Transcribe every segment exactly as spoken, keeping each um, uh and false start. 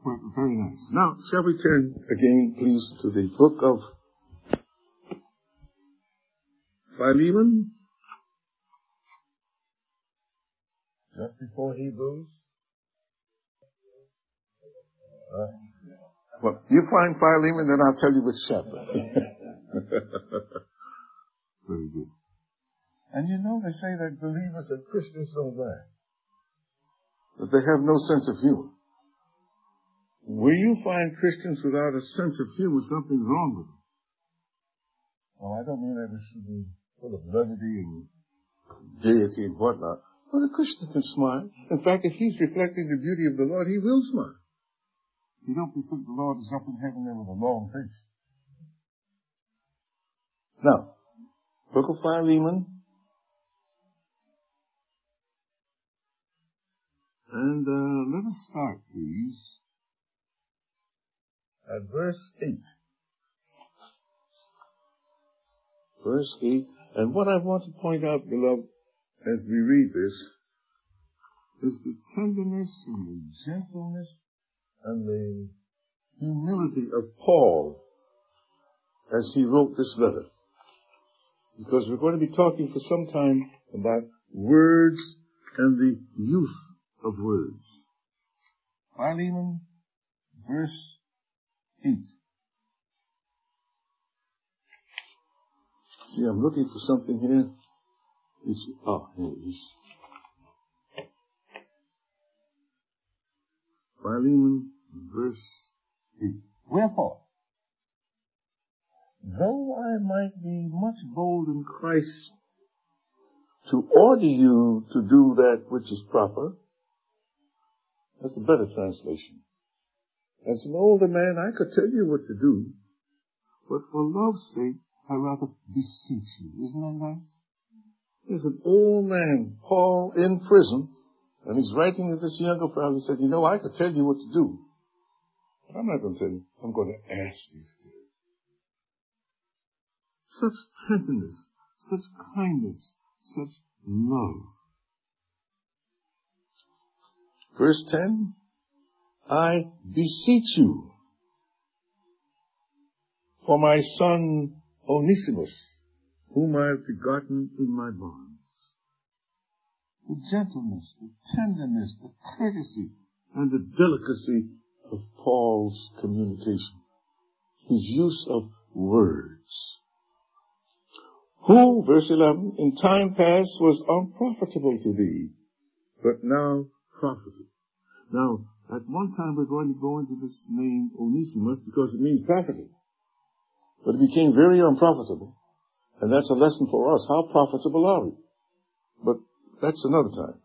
Well, very nice. Now, shall we turn again, please, to the book of Philemon? Just before Hebrews. Uh, well, you find Philemon, then I'll tell you which chapter. Very good. And you know, they say that believers and Christians don't lie. That they have no sense of humor. Where you find Christians without a sense of humor, something's wrong with them. Well, I don't mean that we should be full of levity and gaiety and whatnot. But a Christian can smile. In fact, if he's reflecting the beauty of the Lord, he will smile. You don't think the Lord is up in heaven there with a long face. Now, book of Philemon. And uh, let us start, please, at verse eight. Verse eight. And what I want to point out, beloved, as we read this, is the tenderness and the gentleness and the humility of Paul as he wrote this letter. Because we're going to be talking for some time about words and the use of words. Philemon, verse eight. See, I'm looking for something here. It's, oh, here it is. Philemon, verse eight. Wherefore, though I might be much bold in Christ to order you to do that which is proper, that's a better translation. As an older man, I could tell you what to do, but for love's sake, I rather beseech you. Isn't that nice? There's an old man, Paul, in prison, and he's writing to this younger fellow. He said, you know, I could tell you what to do, but I'm not going to tell you. I'm going to ask you to do it. Such tenderness, such kindness, such love. Verse ten, I beseech you for my son Onesimus, whom I have begotten in my bonds. The gentleness, the tenderness, the courtesy, and the delicacy of Paul's communication. His use of words. Who, verse eleven, in time past was unprofitable to thee, but now profitable. Now, at one time we're going to go into this name Onesimus because it means profitable. But it became very unprofitable. And that's a lesson for us. How profitable are we? But that's another time.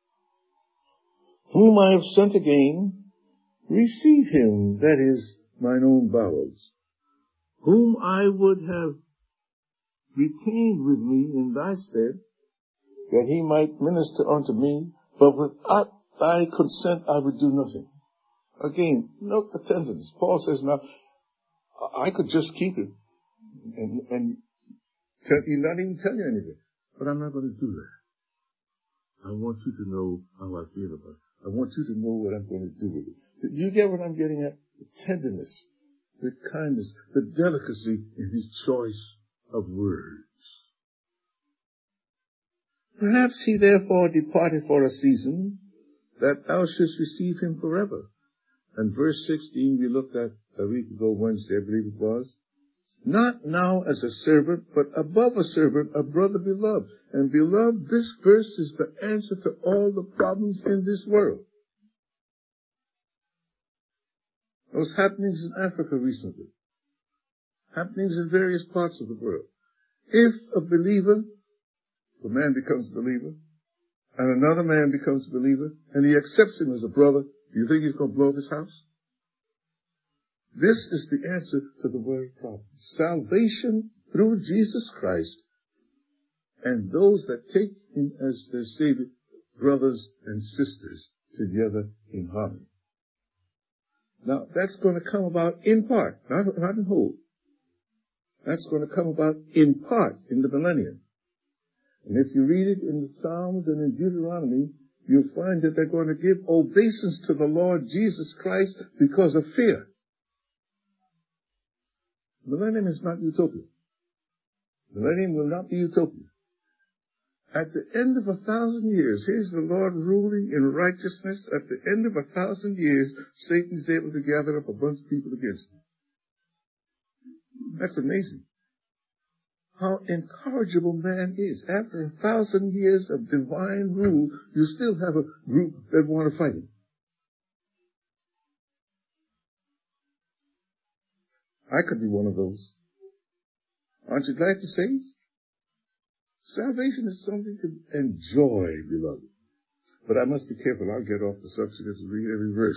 Whom I have sent again, receive him, that is, mine own bowels. Whom I would have retained with me in thy stead, that he might minister unto me, but without thy consent I would do nothing. Again, note the tenderness. Paul says, now, I could just keep it and, and tell you, not even tell you anything, but I'm not going to do that. I want you to know how I feel about it. I want you to know what I'm going to do with it. Do you get what I'm getting at? The tenderness, the kindness, the delicacy in his choice of words. Perhaps he therefore departed for a season, that thou shouldst receive him forever. And verse sixteen we looked at a week ago, Wednesday, I believe it was. Not now as a servant, but above a servant, a brother beloved. And beloved, this verse is the answer to all the problems in this world. Those happenings in Africa recently. Happenings in various parts of the world. If a believer, a man becomes a believer, and another man becomes a believer, and he accepts him as a brother, do you think he's going to blow up his house? This is the answer to the world problem. Salvation through Jesus Christ, and those that take him as their Savior, brothers and sisters, together in harmony. Now, that's going to come about in part, not, not in whole. That's going to come about in part in the millennium. And if you read it in the Psalms and in Deuteronomy, you'll find that they're going to give obeisance to the Lord Jesus Christ because of fear. Millennium is not utopia. Millennium will not be utopia. At the end of a thousand years, here's the Lord ruling in righteousness. At the end of a thousand years, Satan is able to gather up a bunch of people against him. That's amazing. How incorrigible man is. After a thousand years of divine rule, you still have a group that want to fight him. I could be one of those. Aren't you glad to say? Salvation is something to enjoy, beloved. But I must be careful. I'll get off the subject and read every verse.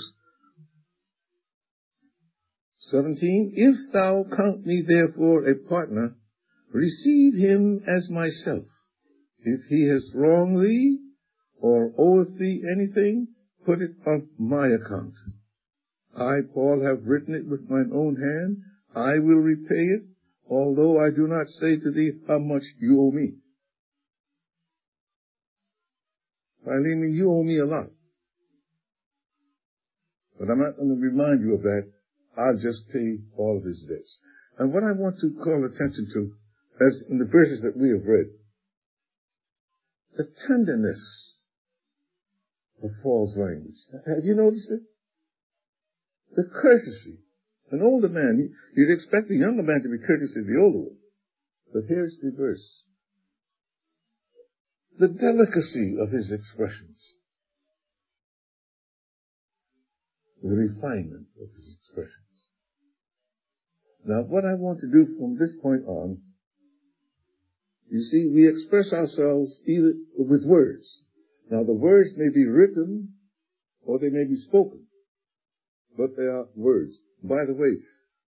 seventeen, if thou count me therefore a partner, receive him as myself. If he has wronged thee, or oweth thee anything, put it on my account. I, Paul, have written it with mine own hand. I will repay it, although I do not say to thee how much you owe me. Philemon, you owe me a lot. But I'm not going to remind you of that. I'll just pay all of his debts. And what I want to call attention to, as in the verses that we have read, the tenderness of Paul's language. Have you noticed it? The courtesy. An older man, you'd expect a younger man to be courteous to the older one. But here's the verse. The delicacy of his expressions. The refinement of his expressions. Now, what I want to do from this point on, you see, we express ourselves either with words. Now, the words may be written or they may be spoken, but they are words. By the way,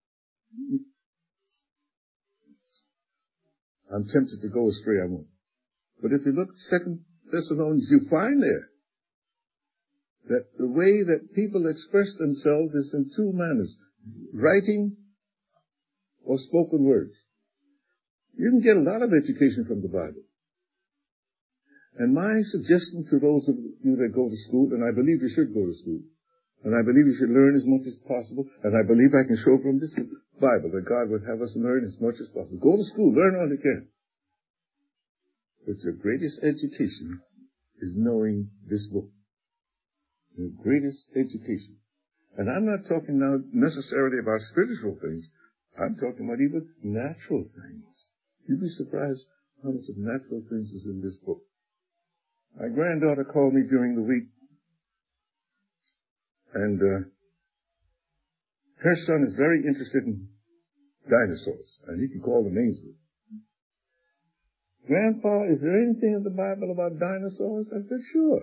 I'm tempted to go astray, I won't. But if you look at Second Thessalonians, you find there that the way that people express themselves is in two manners, writing or spoken words. You can get a lot of education from the Bible. And my suggestion to those of you that go to school, and I believe you should go to school, and I believe you should learn as much as possible, and I believe I can show from this Bible that God would have us learn as much as possible. Go to school, learn all you can. But your greatest education is knowing this book. The greatest education. And I'm not talking now necessarily about spiritual things. I'm talking about even natural things. You'd be surprised how much of natural things is in this book. My granddaughter called me during the week, and uh, her son is very interested in dinosaurs, and he can call the names of them. Grandpa, is there anything in the Bible about dinosaurs? I said, sure.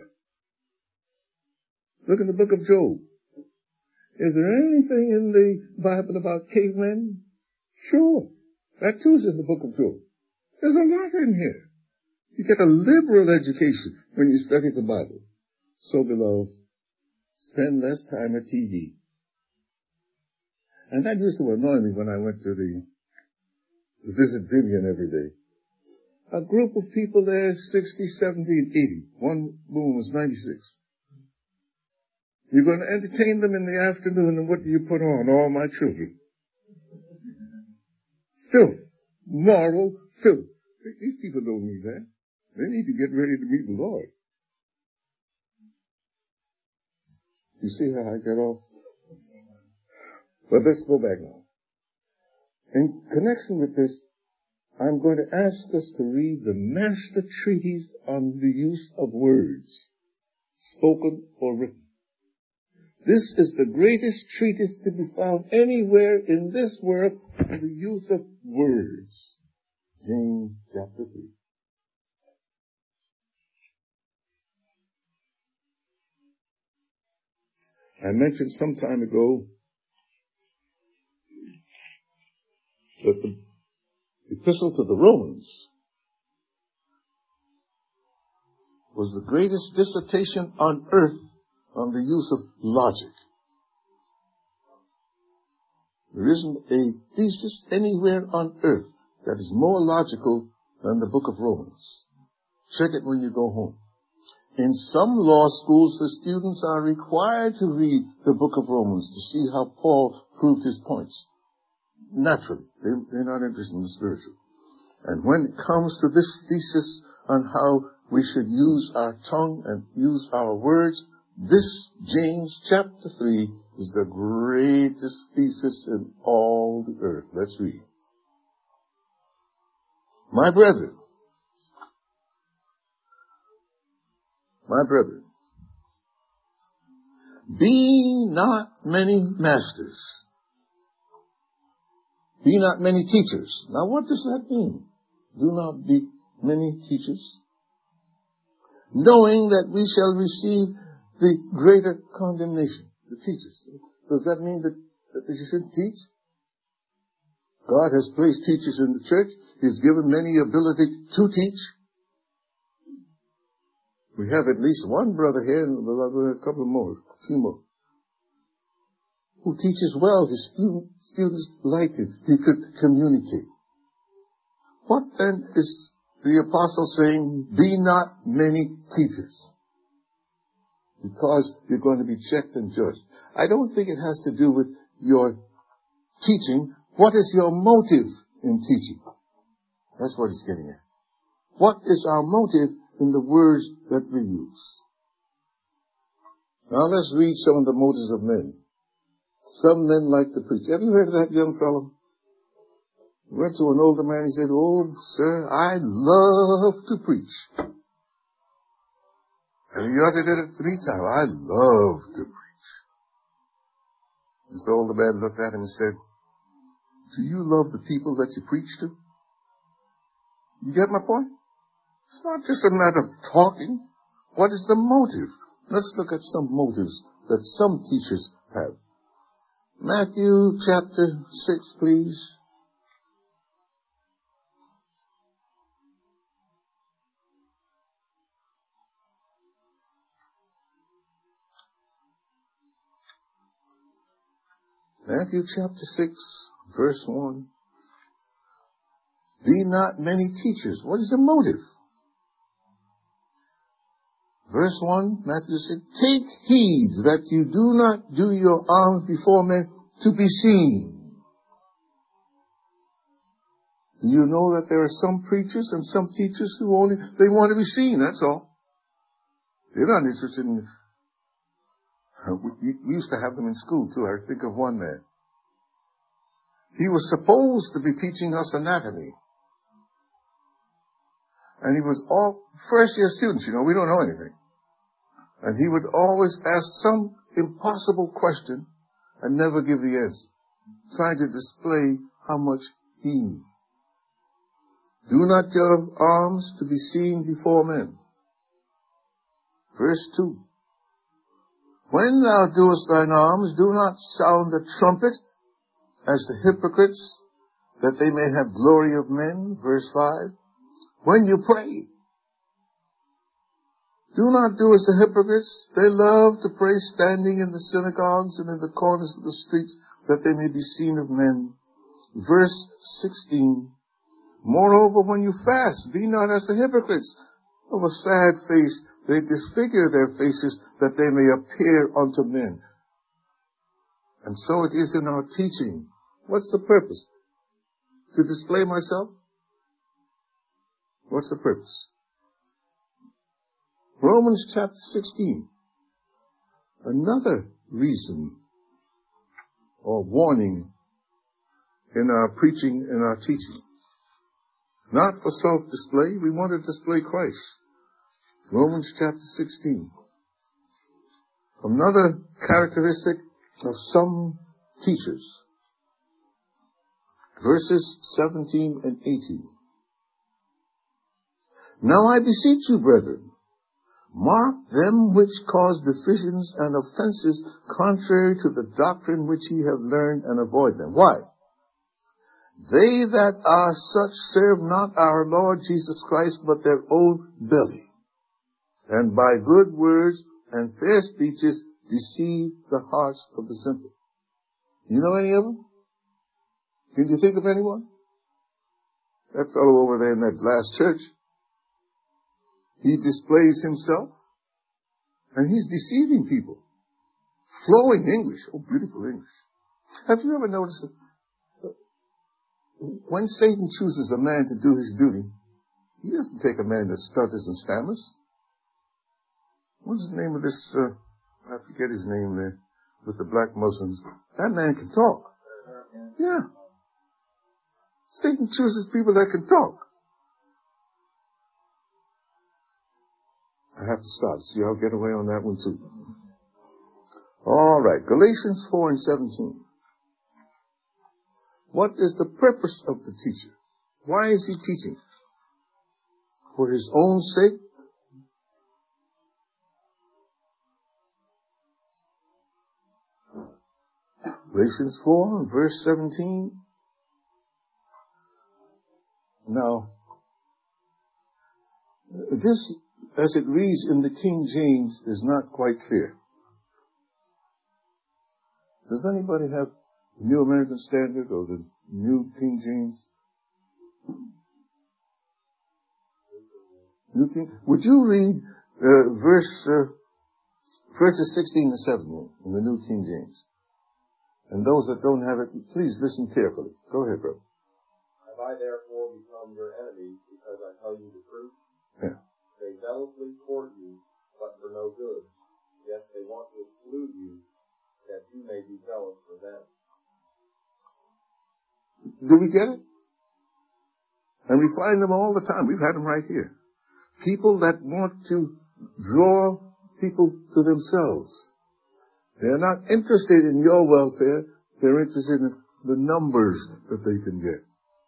Look in the book of Job. Is there anything in the Bible about cavemen? Sure. That too is in the book of Job. There's a lot in here. You get a liberal education when you study the Bible. So, beloved, spend less time at T V. And that used to annoy me when I went to the to visit Vivian every day. A group of people there, sixty, seventy, and eighty. One woman was ninety-six. You're going to entertain them in the afternoon, and what do you put on? All my children. Filth. Moral filth. These people don't need that. They need to get ready to meet the Lord. You see how I get off? But let's go back now. In connection with this, I'm going to ask us to read the master treatise on the use of words, spoken or written. This is the greatest treatise to be found anywhere in this world on the use of words. James chapter three. I mentioned some time ago that the Epistle to the Romans was the greatest dissertation on earth on the use of logic. There isn't a thesis anywhere on earth that is more logical than the book of Romans. Check it when you go home. In some law schools, the students are required to read the book of Romans to see how Paul proved his points. Naturally, they, they're not interested in the spiritual. And when it comes to this thesis on how we should use our tongue and use our words, this James chapter three is the greatest thesis in all the earth. Let's read. My brethren, my brethren, be not many masters. Be not many teachers. Now what does that mean? Do not be many teachers, knowing that we shall receive the greater condemnation. The teachers. Does that mean that, that they shouldn't teach? God has placed teachers in the church. He's given many ability to teach. We have at least one brother here, and a couple more, a few more, who teaches well. His students like him. He could communicate. What then is the apostle saying? Be not many teachers. Because you're going to be checked and judged. I don't think it has to do with your teaching. What is your motive in teaching? That's what he's getting at. What is our motive in the words that we use? Now let's read some of the motives of men. Some men like to preach. Have you heard of that young fellow? Went to an older man, he said, oh, sir, I love to preach. And he uttered it three times. I love to preach. This older man looked at him and said, do you love the people that you preach to? You get my point? It's not just a matter of talking. What is the motive? Let's look at some motives that some teachers have. Matthew chapter six, please. Matthew chapter six, verse one. Be not many teachers. What is the motive? Verse one, Matthew said, take heed that you do not do your alms before men to be seen. Do you know that there are some preachers and some teachers who only, they want to be seen, that's all. They're not interested in, uh, we, we used to have them in school too. I think of one man. He was supposed to be teaching us anatomy. And he was all first year students, you know, we don't know anything. And he would always ask some impossible question and never give the answer, trying to display how much he knew. Do not your alms to be seen before men. Verse two. When thou doest thine alms, do not sound the trumpet as the hypocrites, that they may have glory of men. Verse five. When you pray, do not do as the hypocrites. They love to pray standing in the synagogues and in the corners of the streets, that they may be seen of men. Verse sixteen. Moreover, when you fast, be not as the hypocrites, of a sad face. They disfigure their faces, that they may appear unto men. And so it is in our teaching. What's the purpose? To display myself? What's the purpose? Romans chapter sixteen. Another reason or warning in our preaching and our teaching. Not for self-display. We want to display Christ. Romans chapter sixteen. Another characteristic of some teachers. Verses seventeen and eighteen. Now I beseech you, brethren, mark them which cause divisions and offenses contrary to the doctrine which ye have learned, and avoid them. Why? They that are such serve not our Lord Jesus Christ, but their own belly, and by good words and fair speeches deceive the hearts of the simple. You know any of them? Can you think of anyone? That fellow over there in that last church, he displays himself. And he's deceiving people. Flowing English. Oh, beautiful English. Have you ever noticed that when Satan chooses a man to do his duty, he doesn't take a man that stutters and stammers. What's the name of this, uh, I forget his name there, with the black Muslims. That man can talk. Yeah. Satan chooses people that can talk. I have to stop. See, I'll get away on that one too. All right, Galatians four and seventeen. What is the purpose of the teacher? Why is he teaching? For his own sake? Galatians four, verse seventeen. Now, this, as it reads in the King James, is not quite clear. Does anybody have the New American Standard or the New King James? New King? Would you read uh, verse uh, verses sixteen and seventeen in the New King James? And those that don't have it, please listen carefully. Go ahead, brother. Have I therefore become your enemies because I tell you the truth? Yeah. They zealously court you, but for no good. Yes, they want to exclude you, that you may be zealous for them. Do we get it? And we find them all the time. We've had them right here. People that want to draw people to themselves. They're not interested in your welfare. They're interested in the numbers that they can get.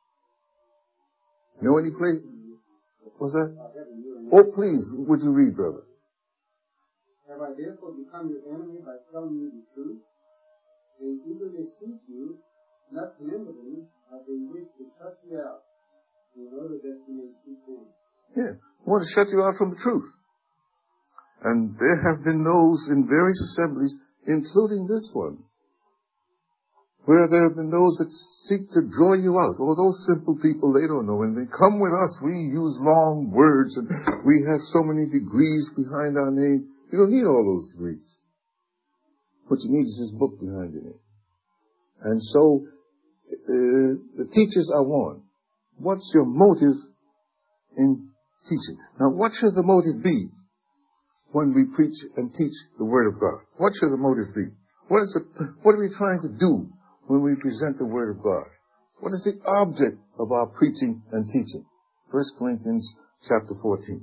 Know any place? What's that? Oh, please, would you read, brother? Have I therefore become your enemy by telling you the truth? They eagerly seek you, not inwardly, but they wish to shut you out, in order that you may seek them. Yeah, want to shut you out from the truth. And there have been those in various assemblies, including this one, where there have been those that seek to draw you out. Oh, those simple people, they don't know anything. Come with us, we use long words, and we have so many degrees behind our name. You don't need all those degrees. What you need is this book behind your name. And so, uh, the teachers are warned. What's your motive in teaching? Now, what should the motive be when we preach and teach the Word of God? What should the motive be? What is it, what are we trying to do when we present the Word of God? What is the object of our preaching and teaching? First Corinthians chapter fourteen.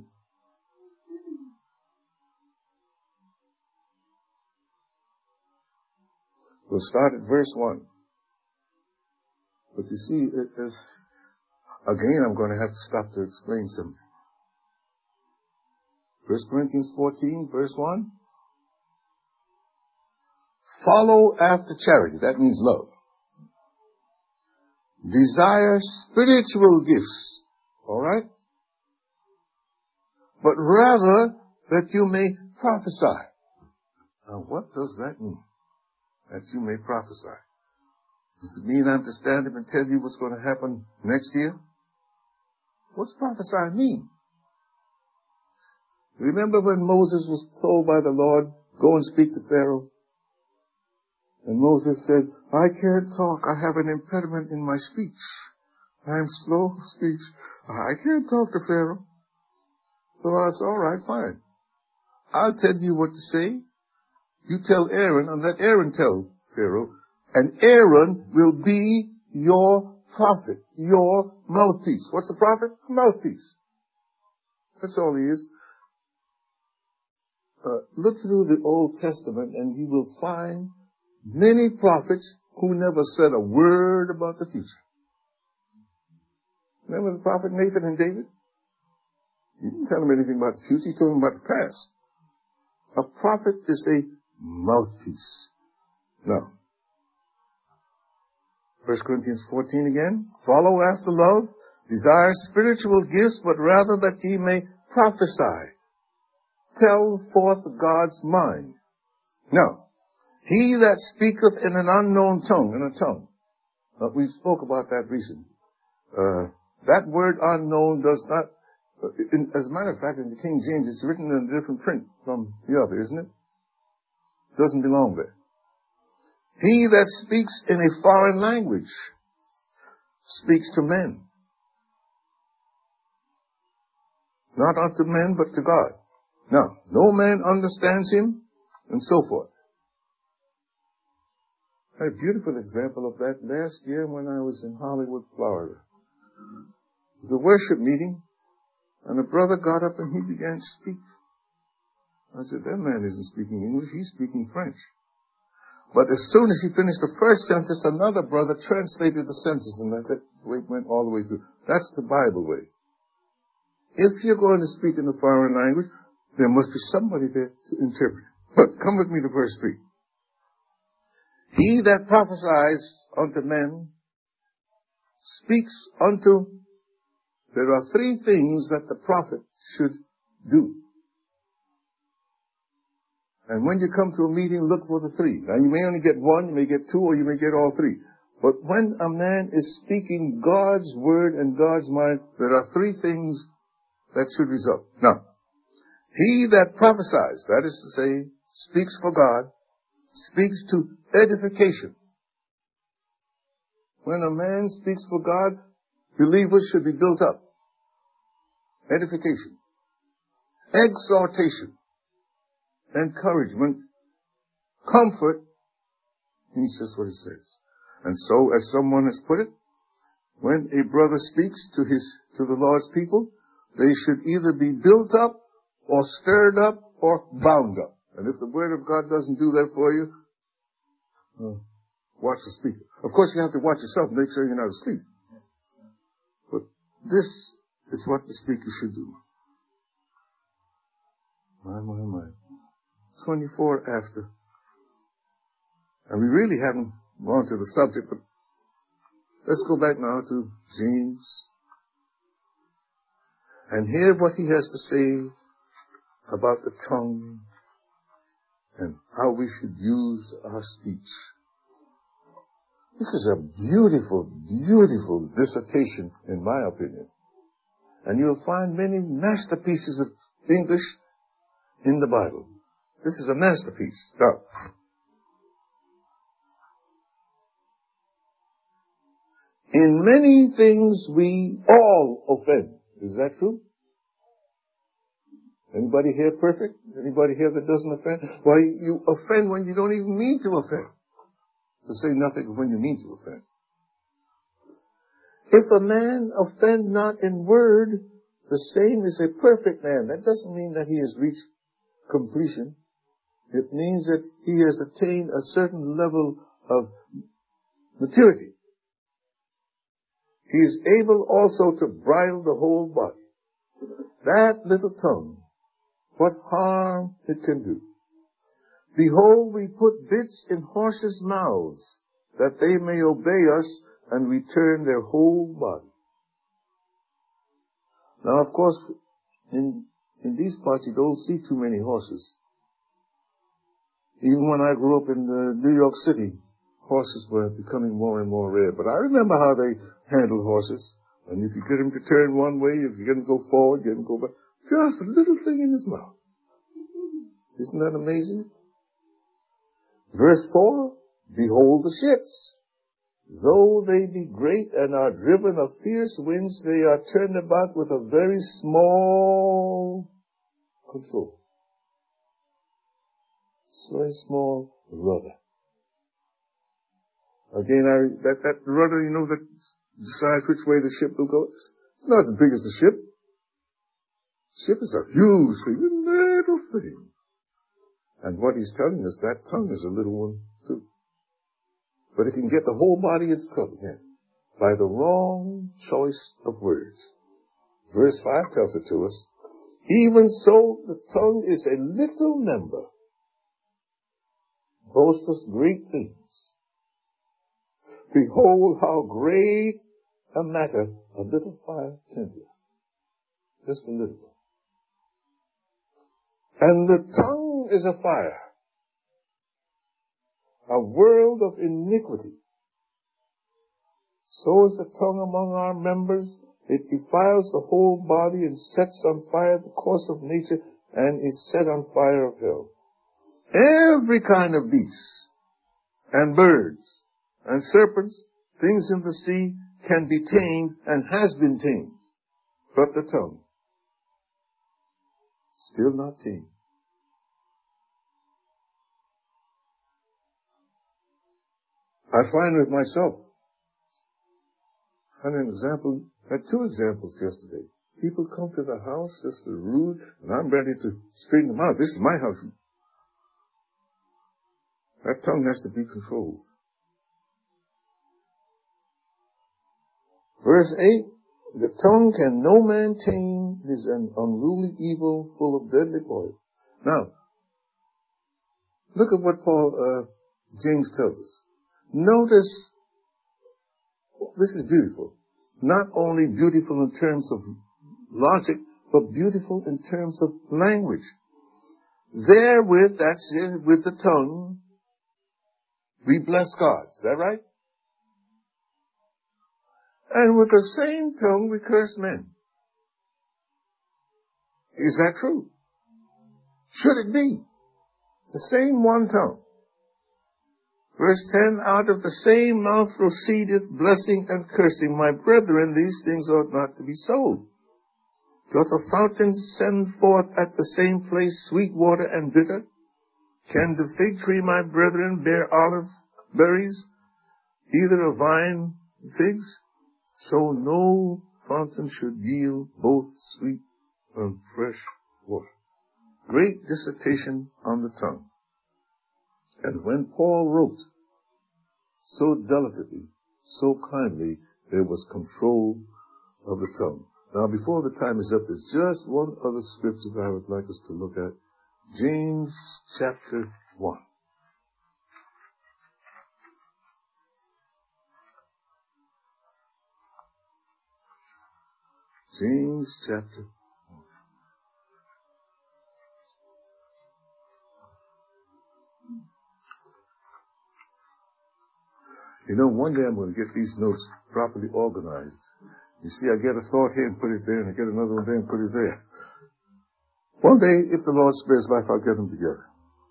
We'll start at verse one. But you see, it is, again, I'm going to have to stop to explain something. First Corinthians fourteen, verse one. Follow after charity. That means love. Desire spiritual gifts. All right? But rather that you may prophesy. Now, what does that mean? That you may prophesy. Does it mean I'm to stand up and tell you what's going to happen next year? What's prophesy mean? Remember when Moses was told by the Lord, go and speak to Pharaoh? And Moses said, I can't talk. I have an impediment in my speech. I am slow of speech. I can't talk to Pharaoh. The Lord said, all right, fine. I'll tell you what to say. You tell Aaron, and let Aaron tell Pharaoh. And Aaron will be your prophet, your mouthpiece. What's a prophet? A mouthpiece. That's all he is. Uh, look through the Old Testament and you will find many prophets who never said a word about the future. Remember the prophet Nathan and David? He didn't tell them anything about the future. He told them about the past. A prophet is a mouthpiece. Now, First Corinthians fourteen again. Follow after love, desire spiritual gifts, but rather that ye may prophesy. Tell forth God's mind. Now, he that speaketh in an unknown tongue, in a tongue. Uh, we spoke about that recently. Uh, that word unknown does not In, as a matter of fact, in the King James, it's written in a different print from the other, isn't it? Doesn't belong there. He that speaks in a foreign language speaks to men. Not unto men, but to God. Now, no man understands him, and so forth. I had a beautiful example of that last year when I was in Hollywood, Florida. It was a worship meeting, and a brother got up and he began to speak. I said, that man isn't speaking English, he's speaking French. But as soon as he finished the first sentence, another brother translated the sentence, and that way it went all the way through. That's the Bible way. If you're going to speak in a foreign language, there must be somebody there to interpret. But come with me to verse three. He that prophesies unto men speaks unto, there are three things that the prophet should do. And when you come to a meeting, look for the three. Now you may only get one, you may get two, or you may get all three. But when a man is speaking God's word and God's mind, there are three things that should result. Now, he that prophesies, that is to say, speaks for God, speaks to edification. When a man speaks for God, believers should be built up. Edification. Exhortation. Encouragement. Comfort. It's just what it says. And so, as someone has put it, when a brother speaks to his, to the Lord's people, they should either be built up or stirred up or bound up. And if the Word of God doesn't do that for you, uh, watch the speaker. Of course, you have to watch yourself and make sure you're not asleep. But this is what the speaker should do. My, my, my. twenty-four after. And we really haven't gone to the subject, but let's go back now to James and hear what he has to say about the tongue and how we should use our speech. This is a beautiful, beautiful dissertation, in my opinion. And you'll find many masterpieces of English in the Bible. This is a masterpiece. Now, in many things we all offend. Is that true? Anybody here perfect? Anybody here that doesn't offend? Why, you offend when you don't even mean to offend. To say nothing when you mean to offend. If a man offend not in word, the same is a perfect man. That doesn't mean that he has reached completion. It means that he has attained a certain level of maturity. He is able also to bridle the whole body. That little tongue, what harm it can do. Behold, we put bits in horses' mouths, that they may obey us and return their whole body. Now, of course, in, in these parts you don't see too many horses. Even when I grew up in uh, New York City, horses were becoming more and more rare. But I remember how they handled horses. And you could get him to turn one way, you could get him to go forward, get him to go back. Just a little thing in his mouth. Isn't that amazing? Verse four, behold the ships. Though they be great and are driven of fierce winds, they are turned about with a very small control. It's very small rudder. Again, I, that, that rudder, you know, that decides which way the ship will go. It's not as big as the ship. Ship is a huge thing, a little thing. And what he's telling us, that tongue is a little one too. But it can get the whole body into trouble, yeah, by the wrong choice of words. Verse five tells it to us. Even so, the tongue is a little member, boasteth great things. Behold how great a matter a little fire kindleth. Just a little one. And the tongue is a fire, a world of iniquity. So is the tongue among our members, It defiles the whole body and sets on fire the course of nature and is set on fire of hell. Every kind of beasts and birds and serpents, things in the sea, can be tamed and has been tamed. But the tongue, still not tamed. I find with myself, I had an example, I had two examples yesterday. People come to the house, just rude, and I'm ready to straighten them out. This is my house. That tongue has to be controlled. Verse eight, the tongue can no man tame, it is an unruly evil full of deadly poison. Now, look at what Paul, uh, James tells us. Notice, this is beautiful. Not only beautiful in terms of logic, but beautiful in terms of language. Therewith, that's it, with the tongue, we bless God. Is that right? And with the same tongue we curse men. Is that true? Should it be? The same one tongue. Verse ten, out of the same mouth proceedeth blessing and cursing. My brethren, these things ought not to be so. Doth a fountain send forth at the same place sweet water and bitter? Can the fig tree, my brethren, bear olive berries, either a vine figs? So no fountain should yield both sweet and fresh water. Great dissertation on the tongue. And when Paul wrote so delicately, so kindly, there was control of the tongue. Now, before the time is up, there's just one other scripture that I would like us to look at. James chapter one. James chapter one. You know, one day I'm going to get these notes properly organized. You see, I get a thought here and put it there, and I get another one there and put it there. One day, if the Lord spares life, I'll get them together.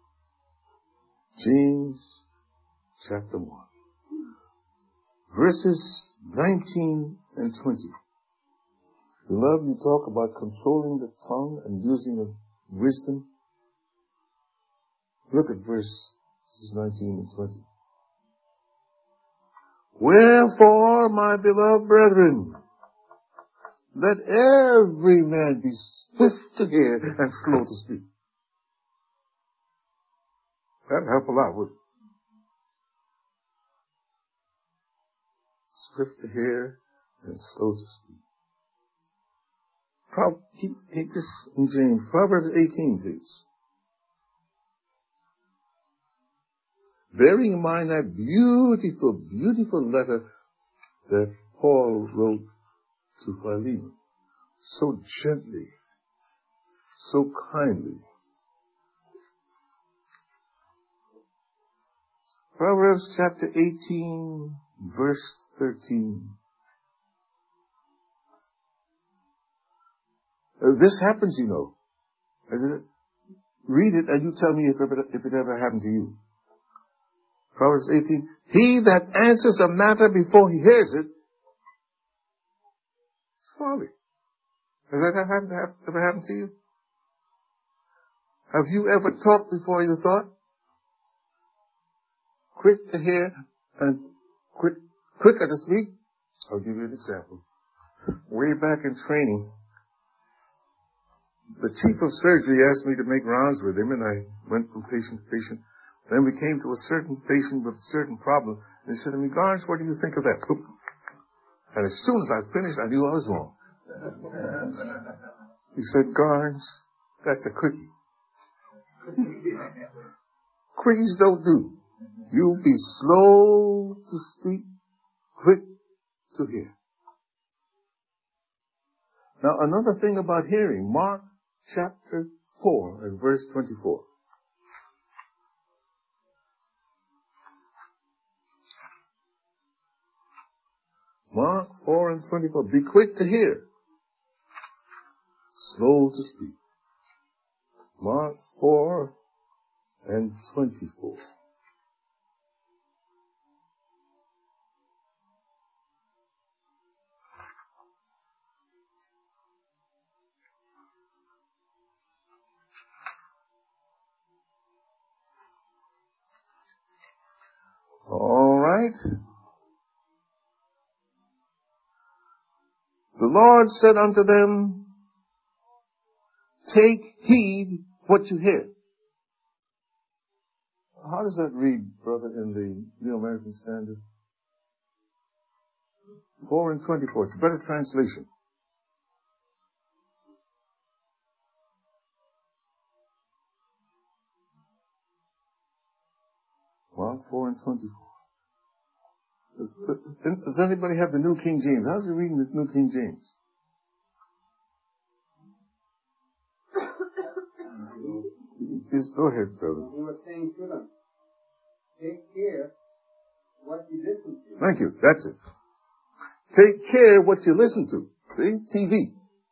James chapter one. Verses nineteen and twenty. Beloved, you talk about controlling the tongue and using of wisdom. Look at verses nineteen and twenty. Wherefore, my beloved brethren, let every man be swift to hear and slow to speak. That'd help a lot, wouldn't it? Swift to hear and slow to speak. Pro- keep, keep this in James. Proverbs eighteen, please. Bearing in mind that beautiful, beautiful letter that Paul wrote to Philemon. So gently, so kindly. Proverbs chapter eighteen, verse thirteen. Uh, this happens, you know. Isn't it? Read it and you tell me if it, if it ever happened to you. Proverbs eighteen. He that answers a matter before he hears it is folly. Has that ever happened, ever happened to you? Have you ever talked before you thought? Quick to hear and quick, quicker to speak? I'll give you an example. Way back in training, the chief of surgery asked me to make rounds with him, and I went from patient to patient. Then we came to a certain patient with a certain problem, and he said to me, Garnes, what do you think of that? And as soon as I finished, I knew I was wrong. He said, Garnes, that's a quickie. Quickies don't do. You be slow to speak, quick to hear. Now, another thing about hearing, Mark chapter four and verse twenty-four. Mark four and twenty-four. Be quick to hear, slow to speak. Mark four and twenty-four. All right. The Lord said unto them, take heed what you hear. How does that read, brother, in the New American Standard? four and twenty-four. It's a better translation. Mark four and twenty-four. Does anybody have the New King James? How's he reading the New King James? Yes, go ahead, brother. He was saying to them, take care what you listen to. Thank you. That's it. Take care what you listen to. See? T V.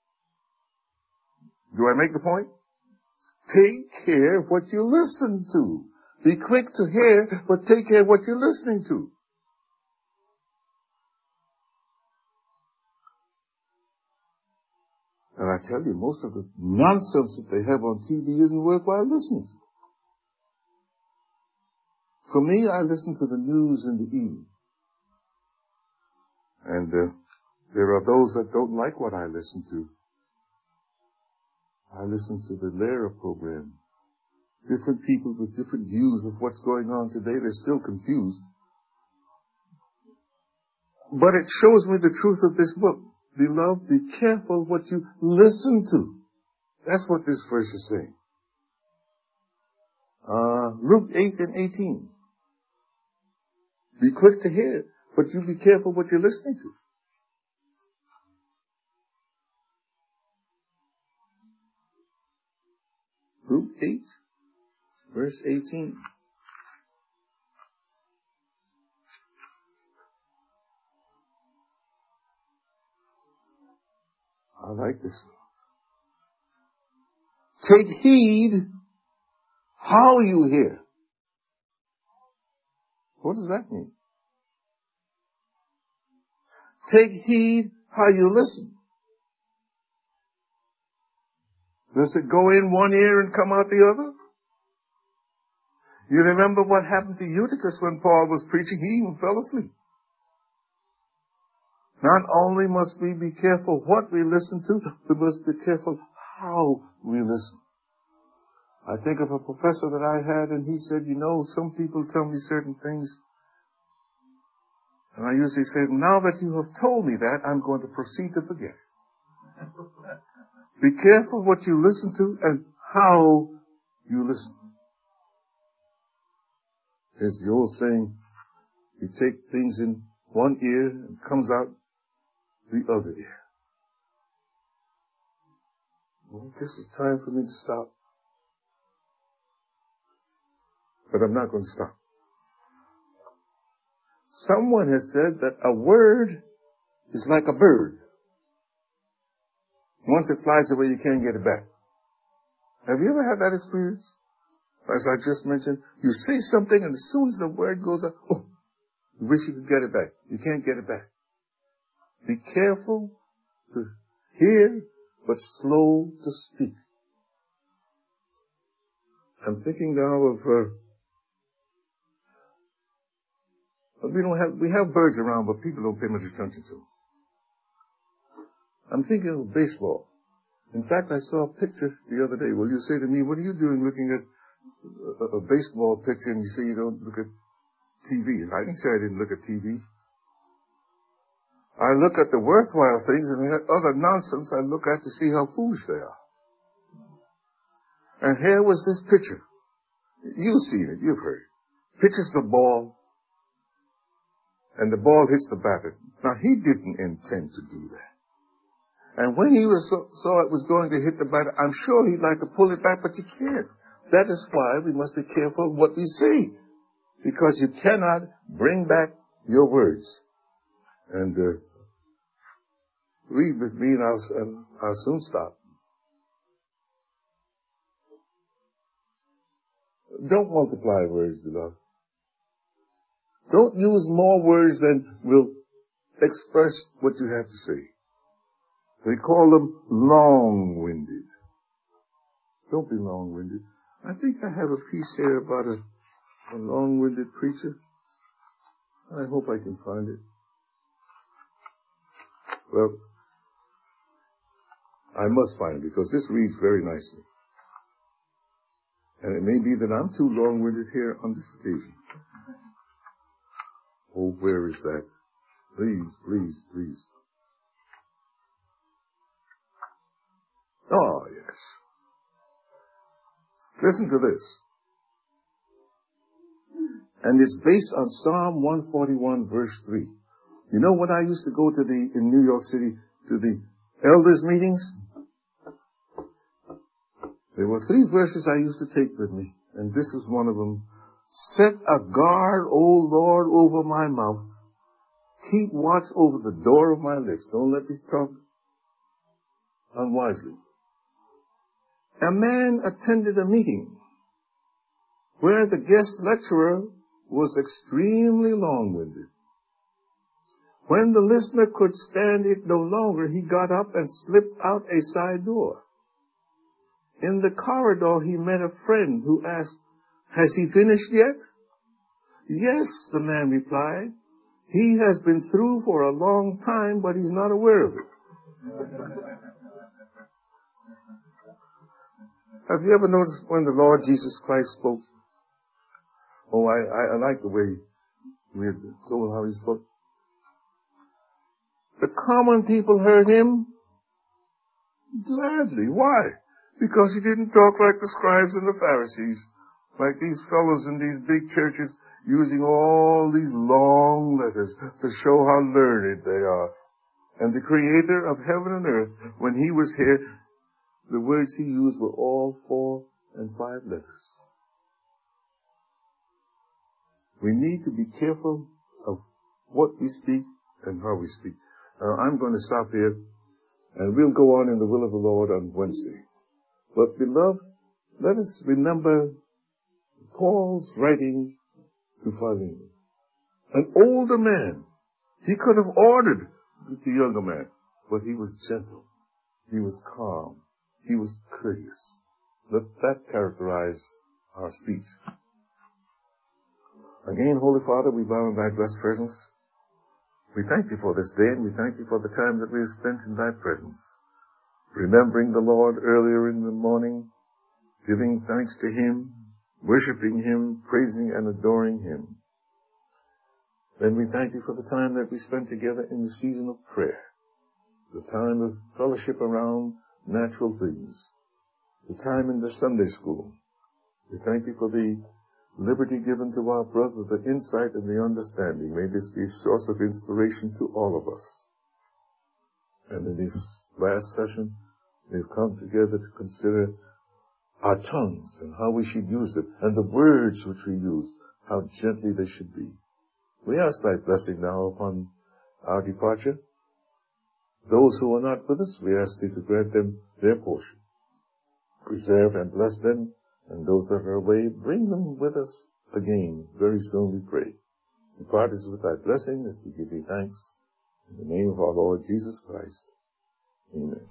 Do I make the point? Take care what you listen to. Be quick to hear, but take care what you're listening to. And I tell you, most of the nonsense that they have on T V isn't worthwhile listening to. For me, I listen to the news in the evening. And uh, there are those that don't like what I listen to. I listen to the Lehrer program. Different people with different views of what's going on today, they're still confused. But it shows me the truth of this book. Beloved, be careful what you listen to. That's what this verse is saying. Uh, Luke eight and eighteen. Be quick to hear, but you be careful what you're listening to. Luke eight, verse eighteen. I like this one. Take heed how you hear. What does that mean? Take heed how you listen. Does it go in one ear and come out the other? You remember what happened to Eutychus when Paul was preaching? He even fell asleep. Not only must we be careful what we listen to, we must be careful how we listen. I think of a professor that I had, and he said, you know, some people tell me certain things, and I usually say, now that you have told me that, I'm going to proceed to forget. Be careful what you listen to and how you listen. There's the old saying, you take things in one ear and it comes out the other ear. Well, I guess it's time for me to stop. But I'm not going to stop. Someone has said that a word is like a bird. Once it flies away, you can't get it back. Have you ever had that experience? As I just mentioned, you say something and as soon as the word goes out, oh, you wish you could get it back. You can't get it back. Be careful to hear, but slow to speak. I'm thinking now of, uh, we don't have, we have birds around, but people don't pay much attention to them. I'm thinking of baseball. In fact, I saw a picture the other day. Well, you say to me, what are you doing looking at a, a baseball picture and you say you don't look at T V? I didn't say I didn't look at T V. I look at the worthwhile things, and the other nonsense I look at to see how foolish they are. And here was this picture. You've seen it, you've heard it. Pitches the ball, and the ball hits the batter. Now, he didn't intend to do that. And when he was so, saw it was going to hit the batter, I'm sure he'd like to pull it back, but you can't. That is why we must be careful what we say, because you cannot bring back your words. And uh, read with me and I'll, and I'll soon stop. Don't multiply words, beloved. Don't use more words than will express what you have to say. They call them long-winded. Don't be long-winded. I think I have a piece here about a, a long-winded preacher. I hope I can find it. Well, I must find it because this reads very nicely. And it may be that I'm too long-winded here on this occasion. Oh, where is that? Please, please, please. Oh, yes. Listen to this. And it's based on Psalm one forty-one, verse three. You know when I used to go to the, in New York City, to the elders' meetings? There were three verses I used to take with me, and this is one of them. Set a guard, O Lord, over my mouth. Keep watch over the door of my lips. Don't let me talk unwisely. A man attended a meeting where the guest lecturer was extremely long-winded. When the listener could stand it no longer, he got up and slipped out a side door. In the corridor, he met a friend who asked, "Has he finished yet?" "Yes," the man replied. "He has been through for a long time, but he's not aware of it." Have you ever noticed when the Lord Jesus Christ spoke? Oh, I, I, I like the way we had told how he spoke. The common people heard him gladly. Why? Because he didn't talk like the scribes and the Pharisees, like these fellows in these big churches using all these long letters to show how learned they are. And the Creator of heaven and earth, when he was here, the words he used were all four and five letters. We need to be careful of what we speak and how we speak. Now, I'm going to stop here, and we'll go on in the will of the Lord on Wednesday. But, beloved, let us remember Paul's writing to Philemon. An older man. He could have ordered the younger man, but he was gentle. He was calm. He was courteous. Let that characterize our speech. Again, Holy Father, we bow in thy blessed presence. We thank thee for this day, and we thank thee for the time that we have spent in thy presence, remembering the Lord earlier in the morning, giving thanks to him, worshiping him, praising and adoring him. Then we thank thee for the time that we spent together in the season of prayer, the time of fellowship around natural things, the time in the Sunday school. We thank thee for the liberty given to our brother, the insight and the understanding. May this be a source of inspiration to all of us. And in this last session, we've come together to consider our tongues and how we should use it, and the words which we use, how gently they should be. We ask thy blessing now upon our departure. Those who are not with us, we ask thee to grant them their portion. Preserve and bless them, and those that are away, bring them with us again very soon, we pray. Depart us with thy blessing as we give thee thanks. In the name of our Lord Jesus Christ. Amen.